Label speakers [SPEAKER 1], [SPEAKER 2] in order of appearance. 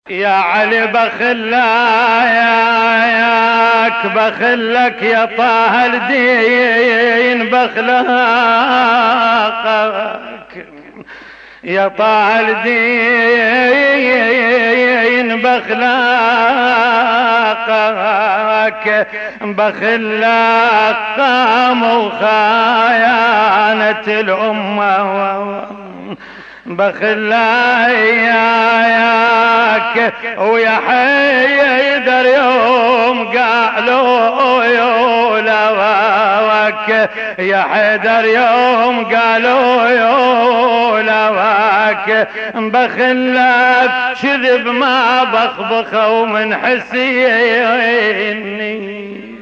[SPEAKER 1] يا علي بخلاك بخلك يا طه الدين بخلاقك يا طه الدين بخلاقك بخلاق قام خيانة الأمة بخلاياك ويا حيدر يوم قالوا يولواك يا حيدر يوم قالوا يولواك بخلاك شذب ما بخبخه ومن حسيني